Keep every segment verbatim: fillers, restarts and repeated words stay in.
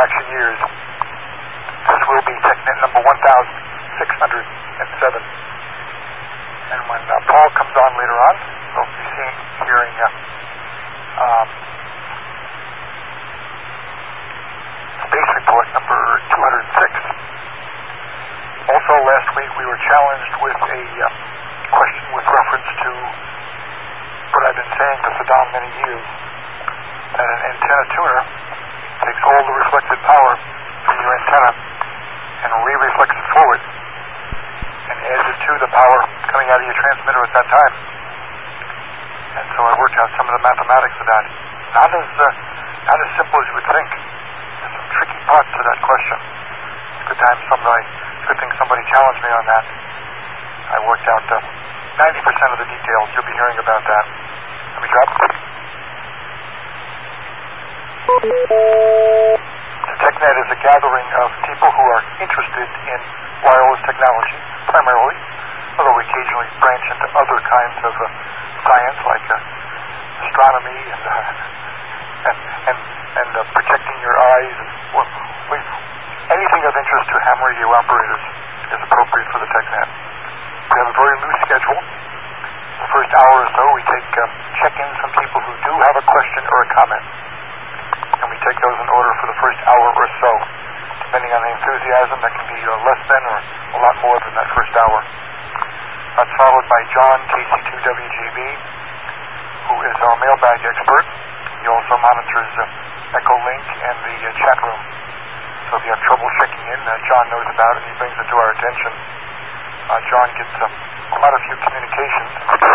action years. This will be TechNet number one thousand six hundred seven. And when uh, Paul comes on later on, we'll be seeing, hearing uh, um, Space Report number two hundred six. Also, last week we were challenged with a uh, question with reference to what I've been saying to Saddam many years, that an antenna tuner takes all the reflected power from your antenna and re-reflects it forward and adds it to the power coming out of your transmitter at that time. And so I worked out some of the mathematics of that. Not as uh, not as simple as you would think. There's some tricky parts to that question. It's a good time somebody, good thing somebody challenged me on that. I worked out uh, ninety percent of the details. You'll be hearing about that. Let me drop. The TechNet is a gathering of people who are interested in wireless technology, primarily, although we occasionally branch into other kinds of uh, science, like uh, astronomy and uh, and and, and uh, protecting your eyes. Well, we, anything of interest to ham radio operators is appropriate for the TechNet. We have a very loose schedule. The first hour or so, we take uh, check-ins from people who do have a question or a comment, and we take those in order for the first hour or so. Depending on the enthusiasm, that can be uh, less than or a lot more than that first hour. That's followed by John, K C two W G B, who is our mailbag expert. He also monitors uh, Echolink and the uh, chat room. So if you have trouble checking in, uh, John knows about it and he brings it to our attention. Uh, John gets uh, quite a few communications.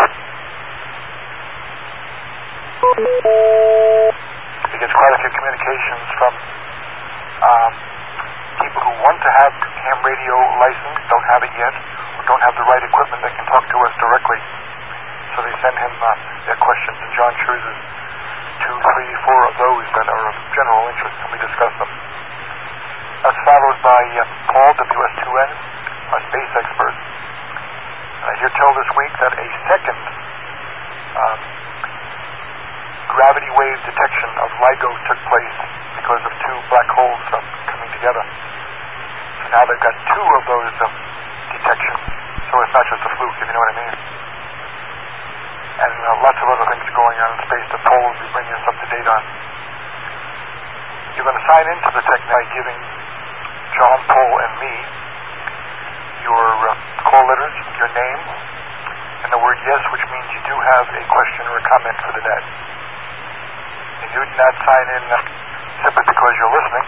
He gets quite a few communications from um, people who want to have ham radio license, don't have it yet, or don't have the right equipment that can talk to us directly. So they send him uh, their questions, and John chooses two, three, four of those that are of general interest, and we discuss them. That's followed by uh, Paul, W S two N, our space expert. And I hear tell this week that a second um, gravity wave detection of LIGO took place because of two black holes uh, coming together. So now they've got two of those uh, detections, so it's not just a fluke, if you know what I mean. And uh, lots of other things going on in space that Paul will be bringing us up to date on. You're going to sign into the TechNet by giving John, Paul, and me your uh, call letters, your name, and the word yes, which means you do have a question or a comment for the net. And you do not sign in uh, simply because you're listening.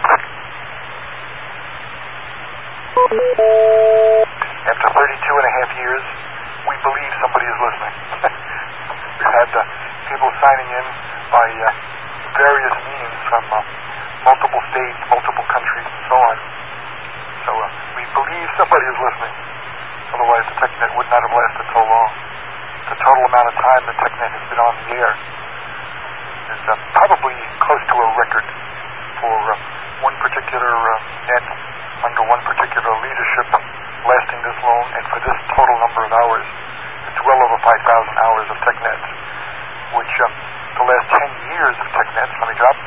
After thirty-two and a half years, we believe somebody is listening. We've had uh, people signing in by uh, various means from uh, multiple states, multiple countries, and so on. So uh, we believe somebody is listening. Otherwise, the TechNet would not have lasted so long. The total amount of time the TechNet has been on the air is uh, probably close to a record for uh, one particular uh, net under one particular leadership lasting this long, and for this total number of hours, it's well over five thousand hours of TechNets, which uh, the last ten years of TechNets, let me drop.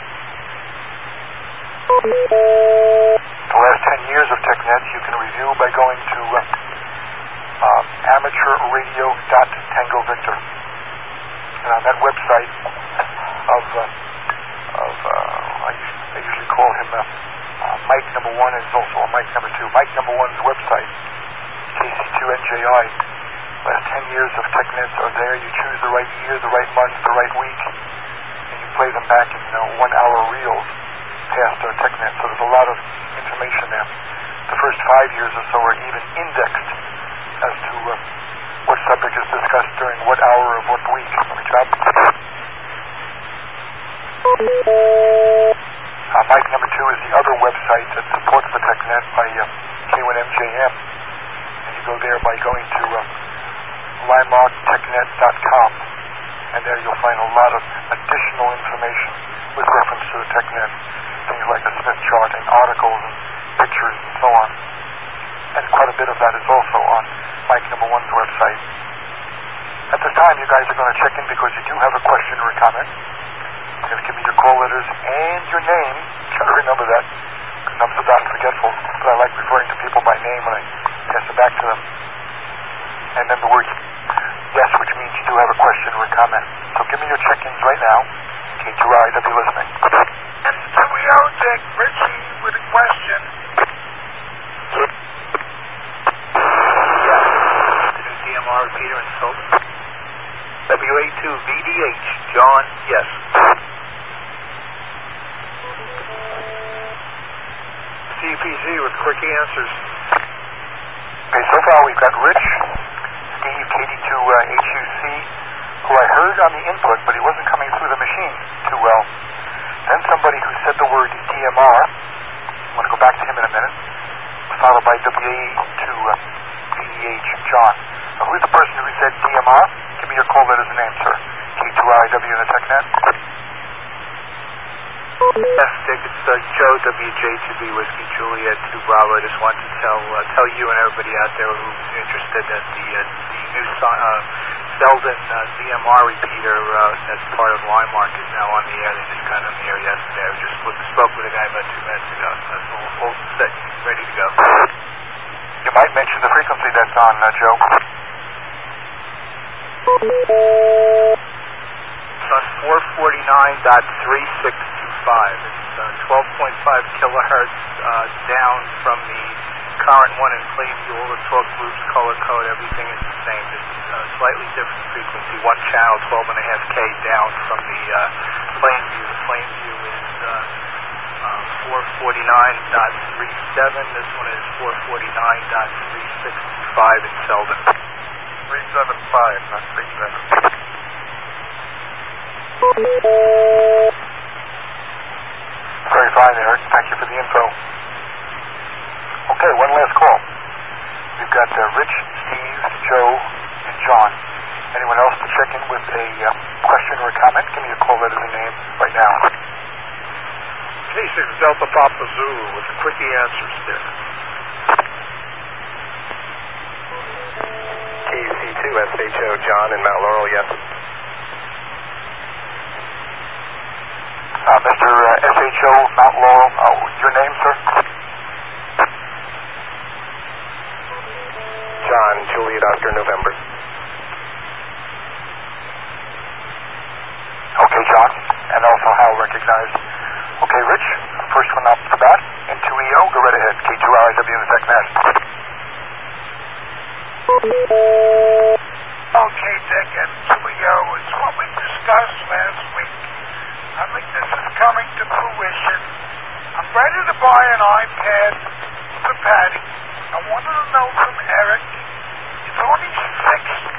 The last ten years of TechNets you can review by going to uh, uh, amateur radio dot tango victor. And on that website of, uh, of uh, I, usually, I usually call him uh, uh, Mike number one, and it's also a Mike number two. Mike number one's website, K C two N J I. Last ten years of TechNets are there. You choose the right year, the right month, the right week, and you play them back in uh, one-hour reels past uh, TechNet. So there's a lot of information there. The first five years or so are even indexed as to uh, what subject is discussed during what hour of what week. Let me drop. Uh, Mike number two is the other website that supports the TechNet by uh, K one M J M. And you go there by going to uh, limark technet dot com. And there you'll find a lot of additional information with reference to the TechNet. Things like a Smith chart and articles and pictures and so on. And quite a bit of that is also on Mike number one's website. At this time, you guys are going to check in because you do have a question or a comment. You're going to give me your call letters and your name. remember that, because I'm so darn forgetful, but I like referring to people by name when I pass it back to them. And then the word yes, which means you do have a question or a comment. So give me your check-ins right now. K two R I W listening. And two E O, Dick, Richie with a question. The new D M R repeater installed. W A two V D H, John, yes. C P Z with quick answers. Okay, so far we've got Rich, Steve, K D two uh, H U C, who I heard on the input, but he wasn't coming through the machine too well. Then somebody who said the word D M R. I'm going to go back to him in a minute. Followed by W A two V D H, John. Now, who's the person who said D M R? Give me your call letters and name, sir. K two R I W in the TechNet. Yes, Dick, it's uh, Joe, W J two B Whiskey Juliet two Bravo. I just wanted to tell uh, tell you and everybody out there who's interested that the uh, the new uh, Selden uh, D M R repeater uh, as part of Limemark is now on the air. They just got on the air yesterday. I just spoke, spoke with a guy about two minutes ago. So that's all, all set, ready to go. You might mention the frequency that's on, uh, Joe. It's on four forty-nine point three six two five. It's uh, twelve point five kilohertz uh, down from the current one in Plainview. All the talk groups, color code, everything is the same. Just uh, slightly different frequency. One channel, twelve point five K down from the uh, Plainview. The Plainview is uh, uh, four forty-nine point three seven. This one is four forty-nine point three six two five in Selden. three seven five, not three seven. Very fine, Eric. Thank you for the info. Okay, one last call. We've got uh, Rich, Steve, Joe, and John. Anyone else to check in with a uh, question or a comment? Give me a call letter and name right now. K six Delta Papa Zulu with the quickie answers there. K C two S H O, John in Mount Laurel, yes. Uh, Mister Uh, S H O, Mount Laurel, uh, your name, sir? John, Juliet, Oscar, November. Okay, John, and also Hal recognized. Okay, Rich, first one off the bat, and two E O, go right ahead, K two R I W in the TechNet. Okay, Dick, and two E O, it's what we discussed last week. I think this is coming to fruition. I'm ready to buy an iPad for Patty. I wanted to know from Eric, it's only six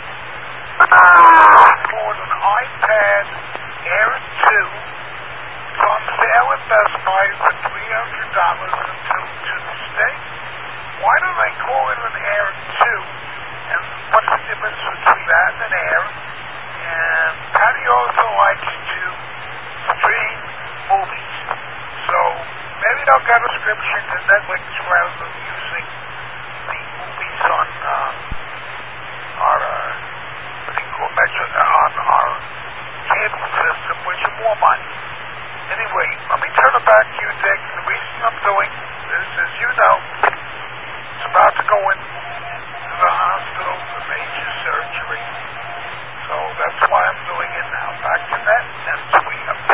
for an iPad Air two. It's on sale at Best Buy for three hundred dollars until Tuesday. Why do they call it an Air two? And what's the difference between that and an Air? And Patty also likes to stream movies. So maybe they'll get a subscription to Netflix rather than using the movies on uh, our, uh, what do you call it, on our cable system, which is more money. Anyway, let me turn it back to you, Dick. The reason I'm doing this, as you know, it's about to go in to the hospital for major surgery. So that's why I'm doing it now. Back to that and tweet up.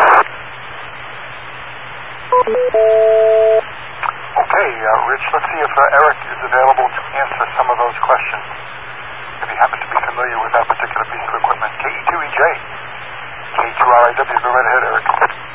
Okay, uh, Rich, let's see if uh, Eric is available to answer some of those questions. If he happens to be familiar with that particular piece of equipment. K E two E J, K two R I W, go right ahead, Eric.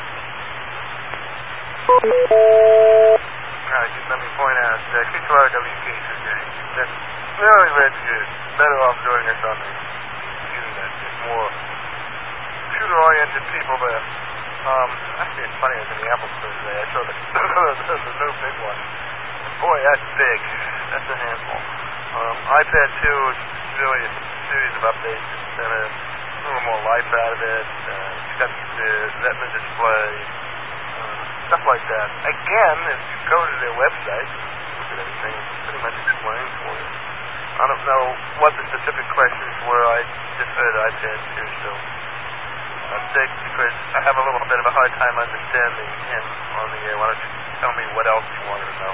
Alright, just let me point out that K two R I W K two J. That's really red good. Better off doing this on the internet. There's more computer-oriented people there. Um, actually, it's funny, I was in the Apple store today. I saw the, the, the new big one. Boy, that's big. That's a handful. Um, iPad two is really a series of updates. It's got a little more life out of it. Uh, it's got the Retina display. Uh, stuff like that. Again, if you go to their website, look at everything, it's pretty much explained for you. I don't know what the specific questions were. I just heard iPad two, so uh, Dick, because I have a little bit of a hard time understanding him on the air. Why don't you tell me what else you wanted to know?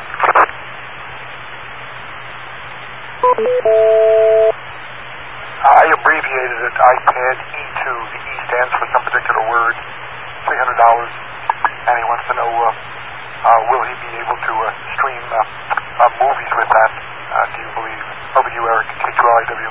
I abbreviated it iPad E two. The E stands for some particular word, three hundred dollars, and he wants to know, uh, uh, will he be able to uh, stream uh, uh, movies with that, uh, do you believe? Over to you, Eric, K two L I W.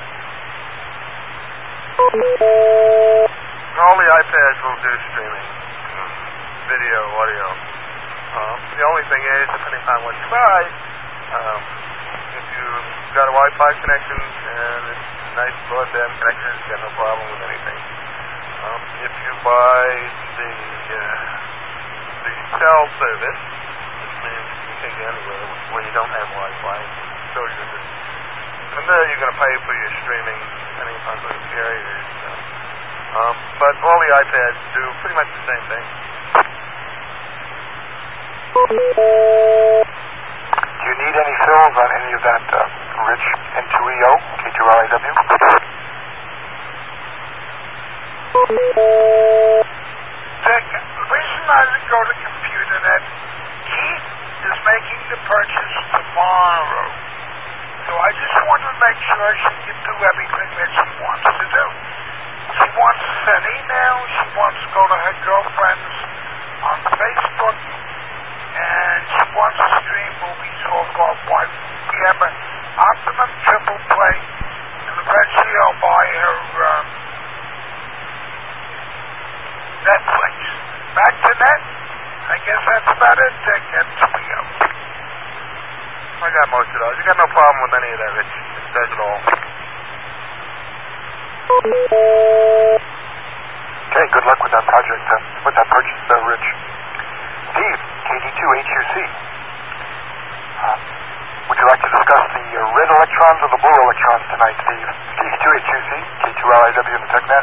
All the iPads will do streaming, video, audio. Um, the only thing is, depending on what you buy, um, if you've got a Wi-Fi connection and it's a nice broadband connection, you got no problem with anything. Um, if you buy the uh, the cell service, which means you can take it anywhere where you don't have Wi-Fi, so you just, and there you're going to pay for your streaming depending upon the carriers. So. Um, but all the iPads do pretty much the same thing. Do you need any fills on any of that, uh, Rich N two E O, K two L I W? Dick, the reason I didn't go to ComputerNet, Keith is making the purchase tomorrow. So I just wanted to make sure she can do everything that she wants to do. She wants to send emails, she wants to go to her girlfriends on Facebook, and she wants to stream movies off our wife. We have an Optimum triple play, and eventually I'll buy her um, Netflix. Back to net. I guess that's about it, Dick. That's we go. I got most of those. You got no problem with any of that, Rich. It does it all. Okay, good luck with that project, uh, with that purchase, uh, Rich. Steve, K D two H U C. Uh, would you like to discuss the uh, red electrons or the blue electrons tonight, Steve? K D two H U C, K two L I W in the TechNet.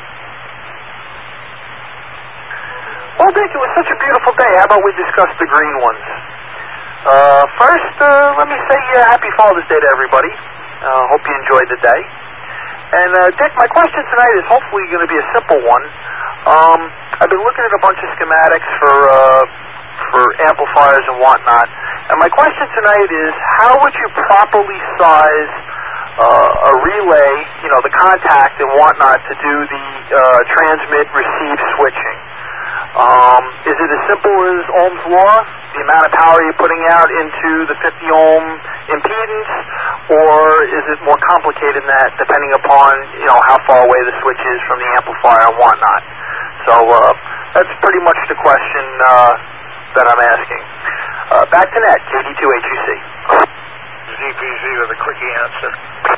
Well, Dick, it was such a beautiful day. How about we discuss the green ones? Uh, first, uh, let me say uh, happy Father's Day to everybody. Uh, hope you enjoyed the day. And, uh, Dick, my question tonight is hopefully going to be a simple one. Um, I've been looking at a bunch of schematics for, uh, for amplifiers and whatnot. And my question tonight is, how would you properly size uh, a relay, you know, the contact and whatnot, to do the uh, transmit-receive switching? Um, is it as simple as Ohm's law, the amount of power you're putting out into the fifty ohm impedance, or is it more complicated than that, depending upon, you know, how far away the switch is from the amplifier and whatnot? So uh, that's pretty much the question uh, that I'm asking. Uh, back to net, K D two H U C. Z P Z with a quickie answer.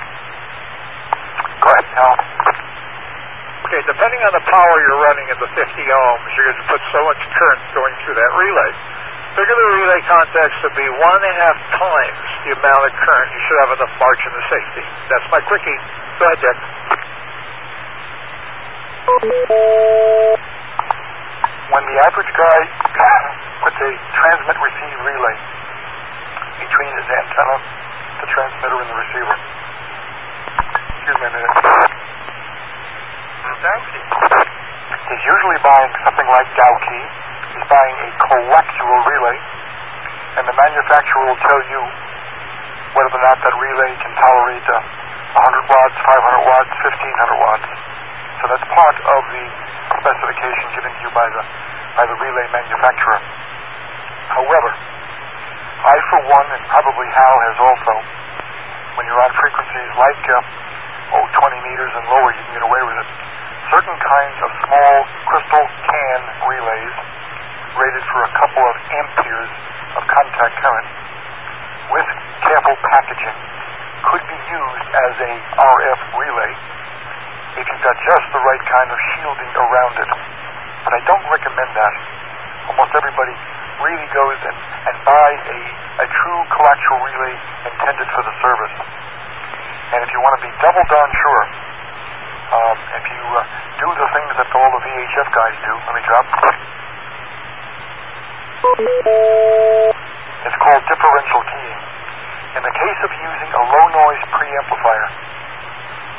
Go ahead, Al. Okay, depending on the power you're running at the fifty ohms, you're going to put so much current going through that relay. Figure the relay contacts to be one and a half times the amount of current. You should have enough margin of safety. That's my quickie. Go ahead, Dick. When the average guy puts a transmit-receive relay between his antenna, the transmitter, and the receiver, excuse me a minute, he's usually buying something like Gauke. He's buying a coaxial relay, and the manufacturer will tell you whether or not that relay can tolerate uh, one hundred watts, five hundred watts, fifteen hundred watts. So that's part of the specification given to you by the by the relay manufacturer. However, I for one, and probably Hal has also, when you're on frequencies like uh, oh, twenty meters and lower, you can get away with it. Certain kinds of small crystal can relays rated for a couple of amperes of contact current with careful packaging could be used as a R F relay if you've got just the right kind of shielding around it. But I don't recommend that. Almost everybody really goes and, and buys a, a true coaxial relay intended for the service. And if you want to be double darn sure, um, if you uh, do the things that all the V H F guys do, let me drop. It's called differential keying. In the case of using a low noise preamplifier, between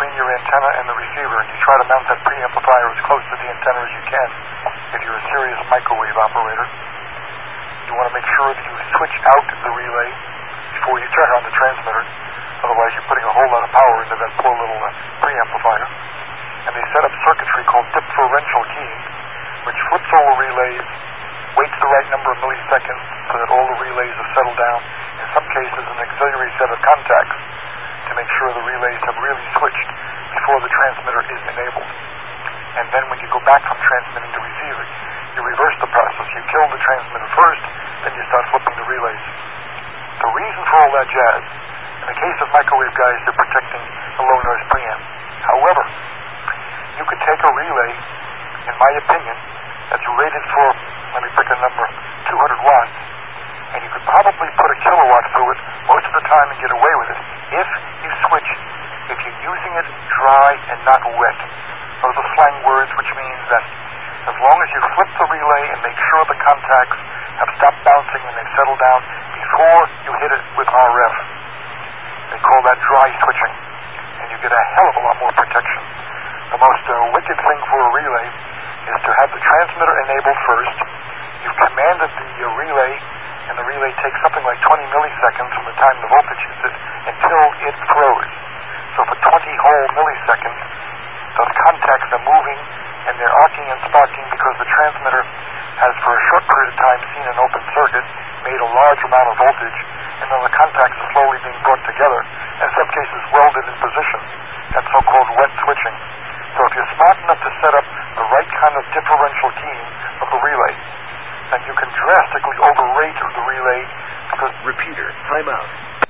between your antenna and the receiver, and you try to mount that preamplifier as close to the antenna as you can. If you're a serious microwave operator, you want to make sure that you switch out the relay before you turn on the transmitter. Otherwise, you're putting a whole lot of power into that poor little uh, preamplifier. And they set up circuitry called differential keying, which flips all the relays, waits the right number of milliseconds so that all the relays have settled down. In some cases, an auxiliary set of contacts to make sure the relays have really switched before the transmitter is enabled. And then when you go back from transmitting to receiving, you reverse the process. You kill the transmitter first, then you start flipping the relays. The reason for all that jazz, in the case of microwave guys, they're protecting a low noise preamp. However, you could take a relay, in my opinion, that's rated for, let me pick a number, two hundred watts, and you could probably put a kilowatt through it most of the time and get away with it if you switch, if you're using it dry and not wet. Those are slang words, which means that as long as you flip the relay and make sure the contacts have stopped bouncing and they've settled down before you hit it with R F. They call that dry switching, and you get a hell of a lot more protection. The most uh, wicked thing for a relay is to have the transmitter enabled first. You've commanded the uh, relay, and the relay takes something like twenty milliseconds from the time the voltage hits it until it throws. So for twenty whole milliseconds, those contacts are moving, and they're arcing and sparking because the transmitter has, for a short period of time, seen an open circuit, made a large amount of voltage, and then the contacts are slowly being brought together, and in some cases welded in position. That's so-called wet switching. So if you're smart enough to set up the right kind of differential keying of the relay, then you can drastically overrate the relay because... Repeater, time out.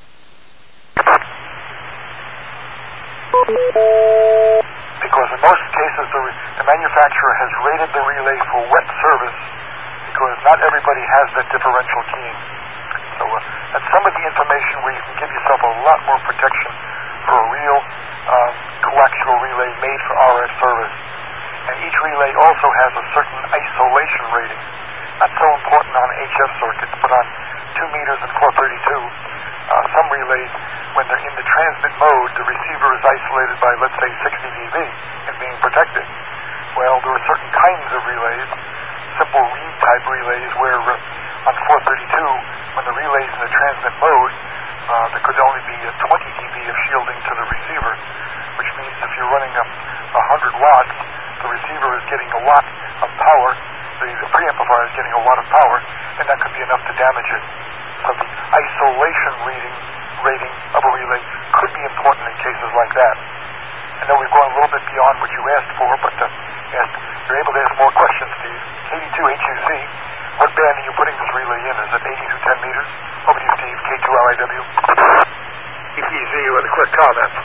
Because in most cases the, re- the manufacturer has rated the relay for wet service because not everybody has that differential keying. So uh, that's some of the information where you can give yourself a lot more protection for a real um, coaxial relay made for R F service. And each relay also has a certain isolation rating. Not so important on H F circuits, but on two meters and four thirty-two, uh, some relays, when they're in the transmit mode, the receiver is isolated by, let's say, sixty D B and being protected. Well, there are certain kinds of relays, simple read-type relays, where uh, on four thirty-two, when the relay's in the transmit mode, uh, there could only be uh, twenty D B of shielding to the receiver, which means if you're running up one hundred watts, the receiver is getting a watt of power, the, the preamplifier is getting a watt of power, and that could be enough to damage it. So the isolation reading, rating of a relay could be important in cases like that. I know we've gone a little bit beyond what you asked for, but uh, asked, you're able to ask more questions, Steve. K D two H U C, what band are you putting this relay in? Is it eighty-two ten meters? Over to you, Steve, K two R I W. E T Z with a quick comment.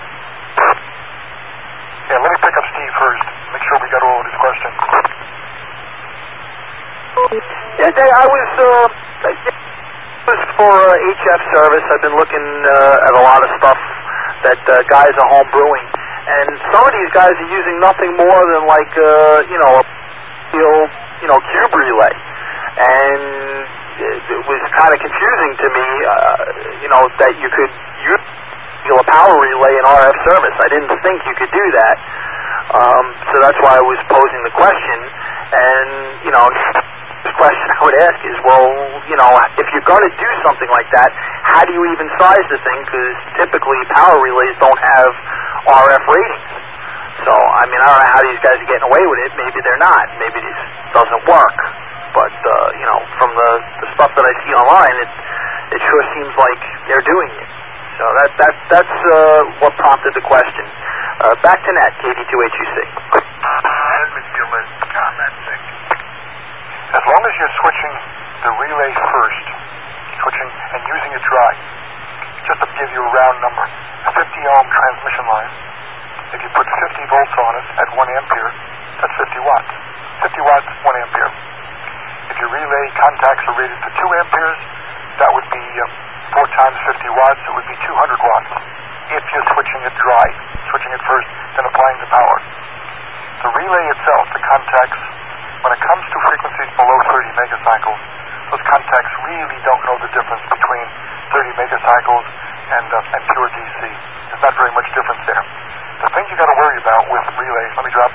Yeah, let me pick up Steve first. Make sure we got all of his questions. Yeah, Dave, I was, uh, was for uh, H F service. I've been looking uh, at a lot of stuff that uh, guys are home brewing, and some of these guys are using nothing more than like, uh, you know, a old, you know, cube relay, and it, it was kind of confusing to me, uh, you know, that you could use a power relay in R F service. I didn't think you could do that, um, so that's why I was posing the question. And you know, the question I would ask is, well, you know, if you're going to do something like that, how do you even size the thing? Because typically power relays don't have R F ratings. So I mean, I don't know how these guys are getting away with it. Maybe they're not. Maybe this doesn't work. But uh, you know, from the, the stuff that I see online, it it sure seems like they're doing it. So that that that's uh, what prompted the question. Uh, back to net, K D two H U C. Commenting. As long as you're switching the relay first, switching and using it dry, just to give you a round number, a fifty ohm transmission line, if you put fifty volts on it at one ampere, that's fifty watts. fifty watts, one ampere. If your relay contacts are rated for two amperes, that would be uh, four times fifty watts, it would be two hundred watts. If you're switching it dry, switching it first, then applying the power. The relay itself, the contacts, when it comes to frequencies below thirty megacycles, those contacts really don't know the difference between thirty megacycles and, uh, and pure D C. There's not very much difference there. The things you got to worry about with relays, let me drop,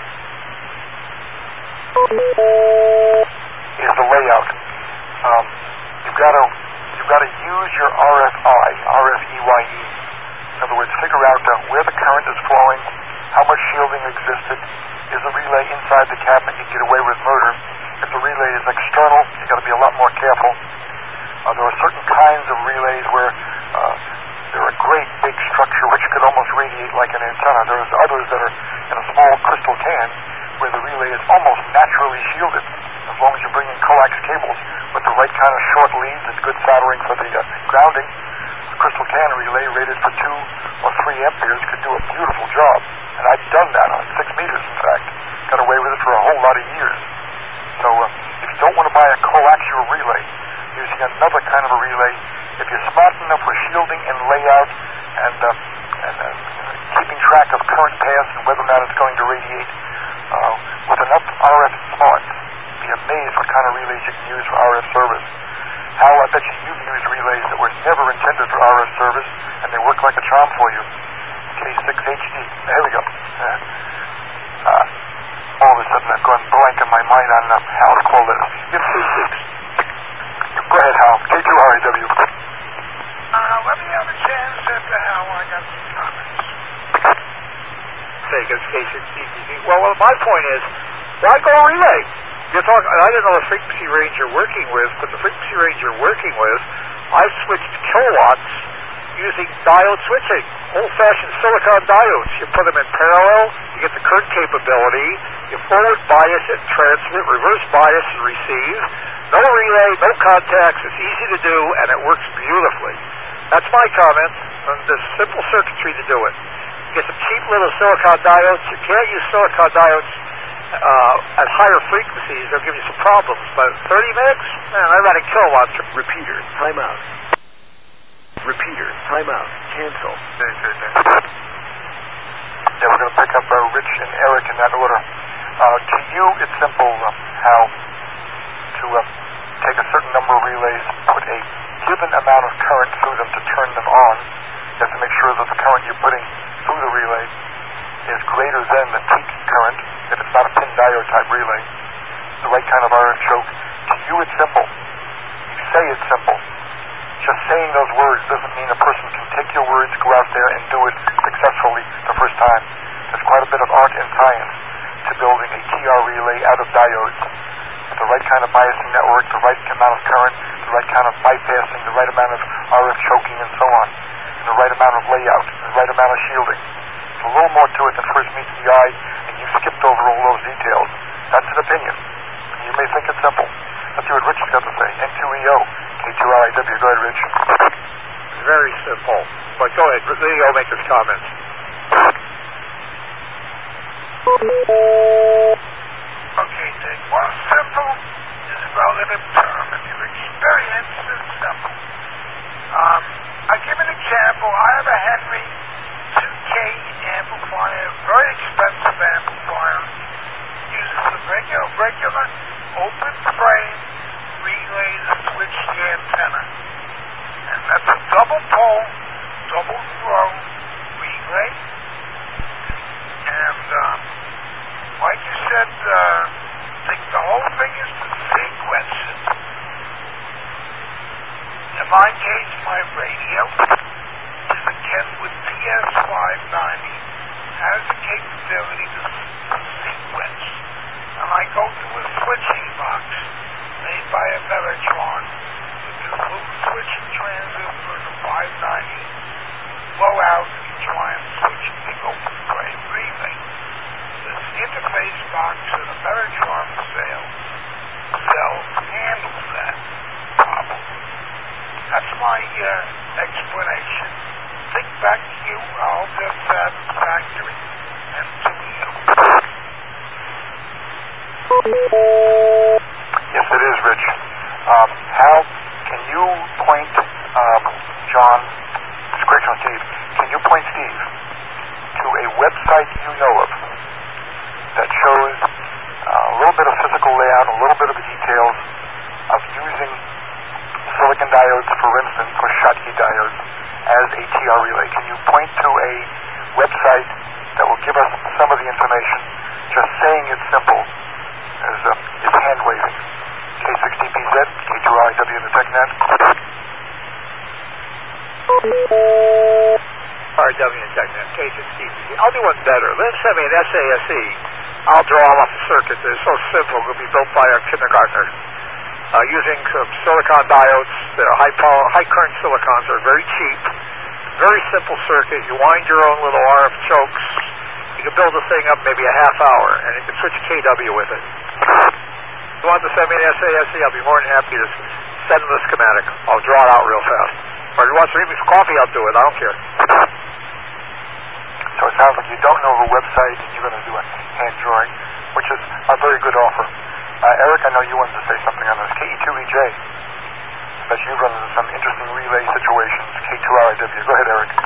is the layout. Um, you've got to you've got to use your R F I, R F E Y E. In other words, figure out uh, where the current is flowing, how much shielding existed. Is the relay inside the cabinet? You get away with murder. If the relay is external, you got to be a lot more careful. Uh, there are certain kinds of relays where uh, they're a great big structure which could almost radiate like an antenna. There's others that are in a small crystal can where the relay is almost naturally shielded. As long as you bring in coax cables with the right kind of short leads and good soldering for the uh, grounding, a crystal can relay rated for two or three amperes could do a beautiful job. And I've done that on six meters, in fact. Got away with it for a whole lot of years. So uh, if you don't want to buy a coaxial relay, using another kind of a relay, if you're smart enough with shielding and layout and, uh, and uh, keeping track of current paths and whether or not it's going to radiate, uh, with enough R F smarts, you'd be amazed what kind of relays you can use for R F service. Hal, I bet you you've used relays that were never intended for R F service, and they work like a charm for you. K six H D. There we go. Uh, uh, all of a sudden I've gone blank in my mind on uh, Hal's call letters. Give K six. Go ahead, Hal. K two R A W. Uh, let me have a chance at the Hal. I got some comments. Take us K six D T V. Well, well, my point is, why go relay? You're talking, I don't know the frequency range you're working with, but the frequency range you're working with, I switched kilowatts using diode switching, old-fashioned silicon diodes. You put them in parallel, you get the current capability, you forward bias and transmit, reverse bias and receive. No relay, no contacts, it's easy to do, and it works beautifully. That's my comment, and there's simple circuitry to do it. You get some cheap little silicon diodes. You can't use silicon diodes uh, at higher frequencies. They'll give you some problems, but thirty megs, man, I ran a kilowatt. Repeater, timeout. Repeater, timeout, cancel. Yeah, we're going to pick up uh, Rich and Eric in that order. Uh, to you, it's simple, uh, Hal, to uh, take a certain number of relays, put a given amount of current through them to turn them on. You have to make sure that the current you're putting through the relay is greater than the peak current, if it's not a pin diode type relay. The right kind of R F choke. To you, it's simple. You say it's simple. Just saying those words doesn't mean a person can take your words, go out there and do it successfully the first time. There's quite a bit of art and science to building a T R relay out of diodes. With the right kind of biasing network, the right amount of current, the right kind of bypassing, the right amount of R F choking and so on, and the right amount of layout, and the right amount of shielding. There's a little more to it than first meets the eye, and you skipped over all those details. That's an opinion. You may think it's simple. Let's see what Rich has got to say. N two E O, K two R I W. Go ahead, Rich. It's very simple. But go ahead, Leo, make his comments. Okay, Dick. Well, simple is a relative term. If you experience it, simple. Um, I give an example. I have a Henry two K amplifier, very expensive amplifier. Uses a regular, regular open frame relay to switch the antenna. And that's a double pole, double throw relay. And, um, like you said, uh, I think the whole thing is to sequence it. In my case, my radio is a Kenwood P S five ninety, has the capability to, to sequence. And I go to a switching box made by a Veritron with this little switching transistor and a five ninety blowout and try and switch a big open frame relay. This interface box that a Veritron sale sells handles that problem. That's my uh, explanation. Think back to you. I hope that's satisfactory. And to you. Yes, it is, Rich. Um, Hal, can you point um, John, correction, Steve, can you point Steve to a website you know of that shows uh, a little bit of physical layout, a little bit of the details of using silicon diodes, for instance, or Schottky diodes as a T R relay? Can you point to a website that information. Just saying it's simple is, uh, is hand-waving. K sixty P Z, K two R I W in the TechNet. R W in TechNet, K sixty P Z. I'll do one better. Lynn sent me an S A S E. I'll draw off a circuit that is so simple it will be built by a kindergartner. Uh, using some silicon diodes. They're high power, high current silicons. They're very cheap. Very simple circuit. You wind your own little R F chokes. You can build the thing up maybe a half hour, and you can switch K W with it. If you want to send me an S A S E, I'll be more than happy to send them the schematic. I'll draw it out real fast. Or if you want to read me some coffee, I'll do it. I don't care. So it sounds like you don't know the website and you're going to do a hand drawing, which is a very good offer. Uh, Eric, I know you wanted to say something on this. K E two E J, that you've run into some interesting relay situations. K two R I W. Go ahead, Eric.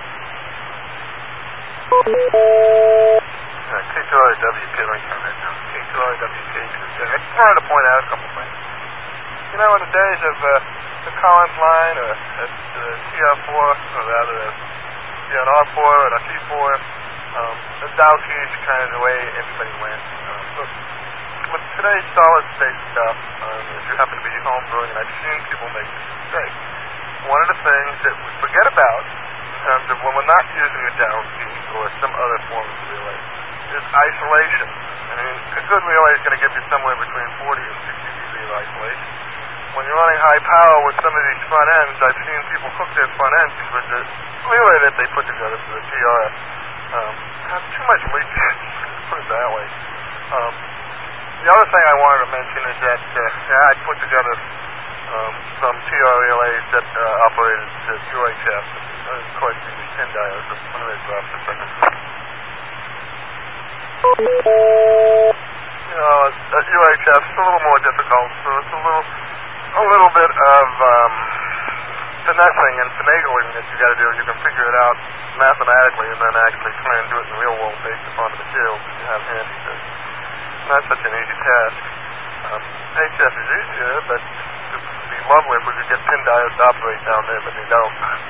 Uh, K two R I W, K right now. K two R I W, K two J. I just wanted to point out a couple things. You know, in the days of uh, the Collins line, or at the T R four, or rather the N R four and a T four, um, the Dow keys kind of the way everybody went. Um, look, with today's solid-state stuff, um, if you happen to be home brewing, and I've seen people make this mistake, one of the things that we forget about in terms of when we're not using a Dow key or some other form of relay is isolation. I mean, a good relay is going to give you somewhere between forty and sixty dB of isolation. When you're running high power with some of these front ends, I've seen people hook their front ends with the relay that they put together for the T R F. Um, have too much leakage, put it that way. Um, the other thing I wanted to mention is that uh, yeah, I put together um, some T R relays that uh, operated at U H F. Uh, of course, these are pin diodes, but one of they dropped a second. You know, at U H F, it's a little more difficult, so it's a little... a little bit of um, finessing and finagling that you got to do. You can figure it out mathematically and then actually try and do it in the real world based upon the materials that you have handy. So it's not such an easy task. Um, H F is easier, but it would be lovely if we could get pin diodes to operate down there, but they don't. Um,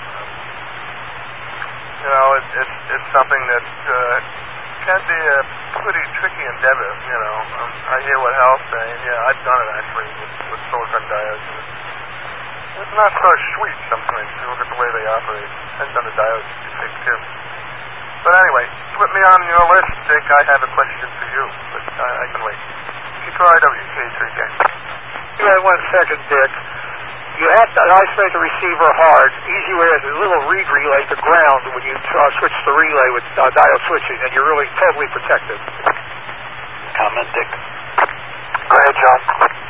you know, it, it's it's something that uh, can be a pretty tricky endeavor, you know. Um, I hear what Hal's saying. Yeah, I've done it actually with, with silicon diodes. And it's not so sweet sometimes. You look at the way they operate. Depends on the diodes you pick too. But anyway, put me on your list, Dick. I have a question for you, but I, I can wait. K two R I W, K three J. Yeah, one second, Dick. You have to isolate the receiver hard. Easy way is a little read relay to ground when you uh, switch the relay with uh, diode switching, and you're really totally protected. Comment, Dick. Go ahead, John.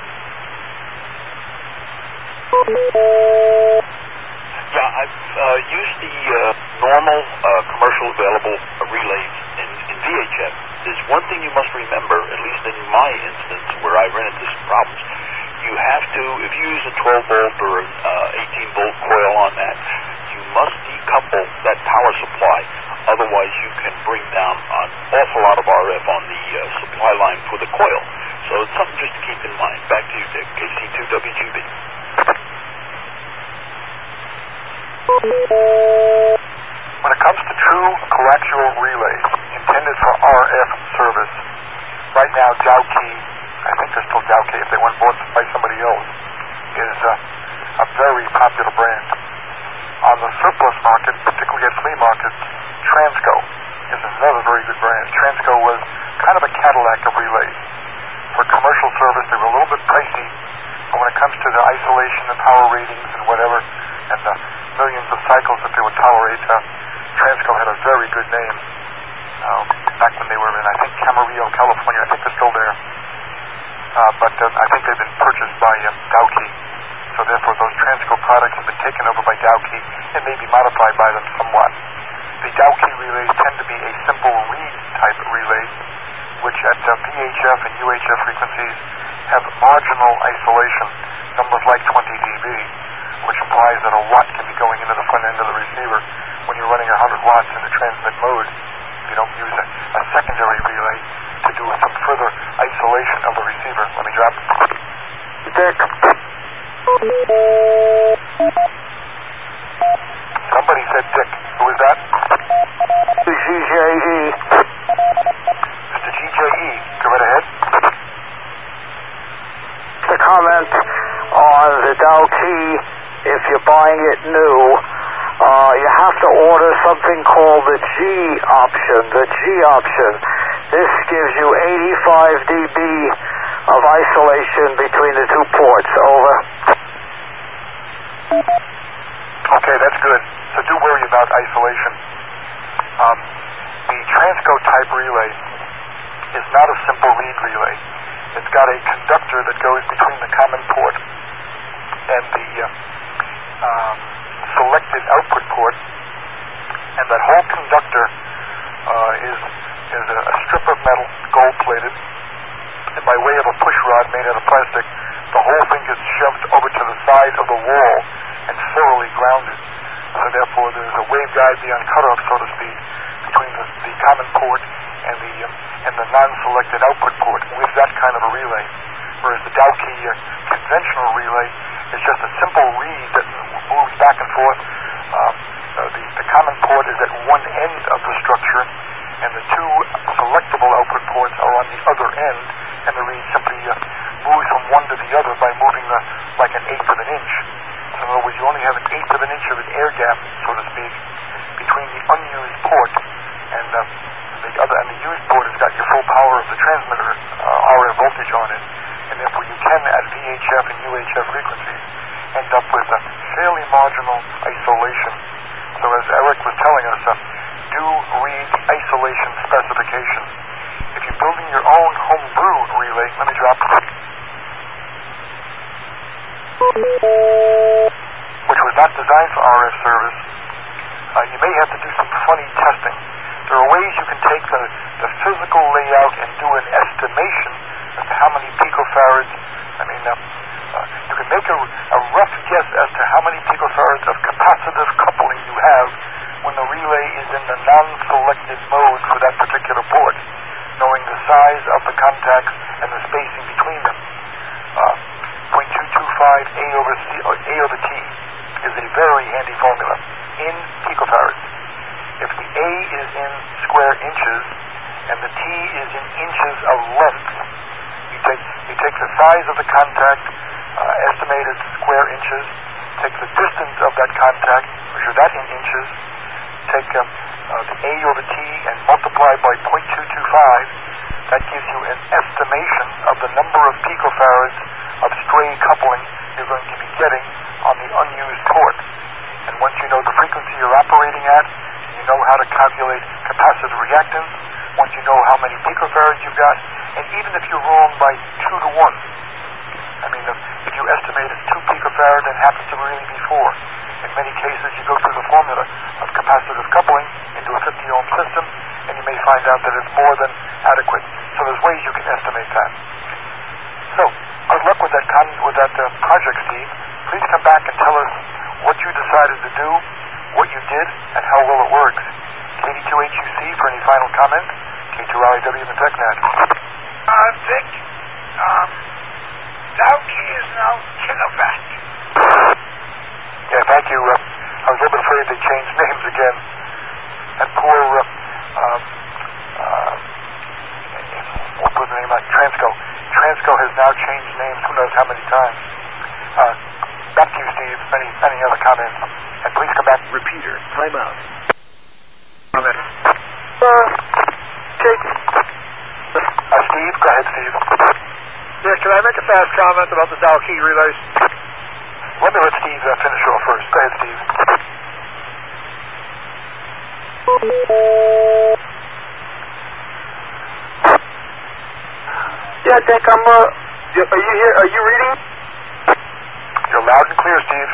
Yeah, I've uh, used the uh, normal uh, commercial available uh, relays in, in V H F. There's one thing you must remember, at least in my instance where I ran into some problems. You have to, if you use a twelve volt or an uh, eighteen volt coil on that, you must decouple that power supply. Otherwise, you can bring down an awful lot of R F on the uh, supply line for the coil. So it's something just to keep in mind. Back to you, Dick. K C two W G B. When it comes to true coaxial relays intended for R F service, right now Dow Key, I think they're still Dow Key if they weren't bought by somebody else, is uh, a very popular brand. On the surplus market, particularly at flea markets, Transco is another very good brand. Transco was kind of a Cadillac of relays. For commercial service, they were a little bit pricey, but when it comes to the isolation and power ratings and whatever, and the millions of cycles that they would tolerate, uh, Transco had a very good name. Uh, back when they were in, I think, Camarillo, California. I think they're still there. Uh, but uh, I think they've been purchased by uh, Dow Key. So therefore, those Transco products have been taken over by Dow Key and maybe modified by them somewhat. The Dow Key relays tend to be a simple read type relay, which at uh, V H F and U H F frequencies have marginal isolation, numbers like twenty dB, which implies that a watt can be going into the front end of the receiver when you're running one hundred watts in the transmit mode. You don't use a, a secondary relay to do some further isolation of the receiver. Let me drop. Dick. Somebody said Dick. Who was that? G J E. buying it new, uh, you have to order something called the G option, the G option. This gives you eighty-five decibels of isolation between the two ports. Over. Okay, that's good. So do worry about isolation. Um, the Transco type relay is not a simple read relay. It's got a conductor that goes between the common port and the uh, um, selected output port, and that whole conductor uh, is is a, a strip of metal, gold plated, and by way of a push rod made out of plastic, the whole thing gets shoved over to the side of the wall and thoroughly grounded. So therefore there's a waveguide beyond cutoff, so to speak, between the, the common port and the um, and the non-selected output port with that kind of a relay. Whereas the Dowkey uh, conventional relay is just a simple read that moves back and forth. Um, uh, the, the common port is at one end of the structure, and the two selectable output ports are on the other end, and the read simply uh, moves from one to the other by moving the, like an eighth of an inch. So in other words, you only have an eighth of an inch of an air gap, so to speak, between the unused port and uh, the other, and the used port has got your full power of the transmitter, uh, R F voltage on it, and therefore you can, at V H F and U H F frequencies, end up with a fairly marginal isolation. So as Eric was telling us, uh, do read the isolation specification. If you're building your own homebrew relay, let me drop which was not designed for R F service, uh, you may have to do some funny testing. There are ways you can take the, the physical layout and do an estimation as to how many picofarads. I mean, uh, uh, you can make a, a rough guess as to how many picofarads of capacitive coupling you have when the relay is in the non-selected mode for that particular port, knowing the size of the contacts and the spacing between them. Uh, zero point two two five A over C, or A over T is a very handy formula in picofarads. If the A is in square inches and the T is in inches of length, you take you take the size of the contact, uh, estimated square inches, take the distance of that contact, measure that in inches, take um, uh, the A over T and multiply by zero point two two five. That gives you an estimation of the number of picofarads of stray coupling you're going to be getting on the unused port. And once you know the frequency you're operating at, you know how to calculate capacitive reactance, once you know how many picofarads you've got, and even if you're wrong by two to one, I mean, if, if you estimate it's two picofarad and happens to really be four, in many cases you go through the formula of capacitive coupling into a fifty ohm system, and you may find out that it's more than adequate. So there's ways you can estimate that. So, good luck with that con- with that uh, project, Steve. Please come back and tell us what you decided to do, what you did, and how well it works. K D two H U C for any final comments. K two R I W the TechNet. Uh, Dick, um, Dowkey is now Kilovac. Yeah, thank you. Uh, I was a little bit afraid they changed names again. That poor, uh, um, uh, what was the name like? Transco. Transco has now changed names who knows how many times. Uh, back to you, Steve. Any, any other comments? And please come back. Repeater, time out. Comment. Uh, Jake. Uh, Steve, go ahead, Steve. Yeah, can I make a fast comment about the Dowkey relays? Let me let Steve uh, finish off first. Go ahead, Steve. Yeah, Dick, I'm, uh, are you here, are you reading? You're loud and clear, Steve.